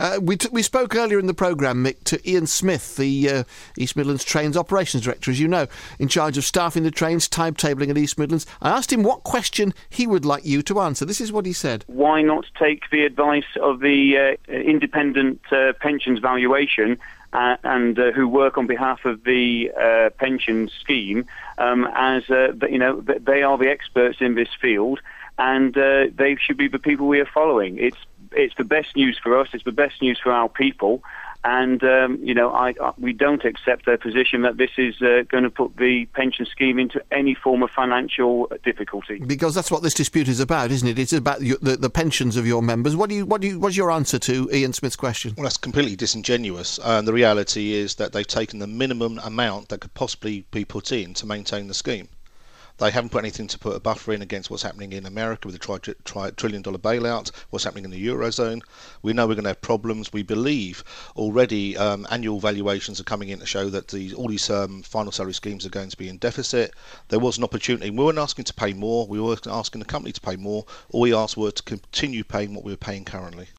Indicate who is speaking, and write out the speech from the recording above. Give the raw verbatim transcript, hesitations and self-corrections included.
Speaker 1: Uh, we, t- we spoke earlier in the programme, Mick, to Ian Smith, the uh, East Midlands Trains Operations Director, as you know, in charge of staffing the trains, timetabling at East Midlands. I asked him what question he would like you to answer. This is what he said.
Speaker 2: Why not take the advice of the uh, independent uh, pensions valuation uh, and uh, who work on behalf of the uh, pension scheme, um, as uh, you know, they are the experts in this field, and uh, they should be the people we are following. It's it's the best news for us. It's the best news for our people. And, um, you know, I, I, we don't accept their position that this is uh, going to put the pension scheme into any form of financial difficulty.
Speaker 1: Because that's what this dispute is about, isn't it? It's about your, the, the pensions of your members. What do you, what do you, what's your answer to Ian Smith's question?
Speaker 3: Well, that's completely disingenuous. And uh, the reality is that they've taken the minimum amount that could possibly be put in to maintain the scheme. They haven't put anything to put a buffer in against what's happening in America with the tri- tri- trillion dollar bailout, what's happening in the Eurozone. We know we're going to have problems. We believe already um, annual valuations are coming in to show that these, all these um, final salary schemes are going to be in deficit. There was an opportunity. We weren't asking to pay more. We weren't asking the company to pay more. All we asked were to continue paying what we were paying currently.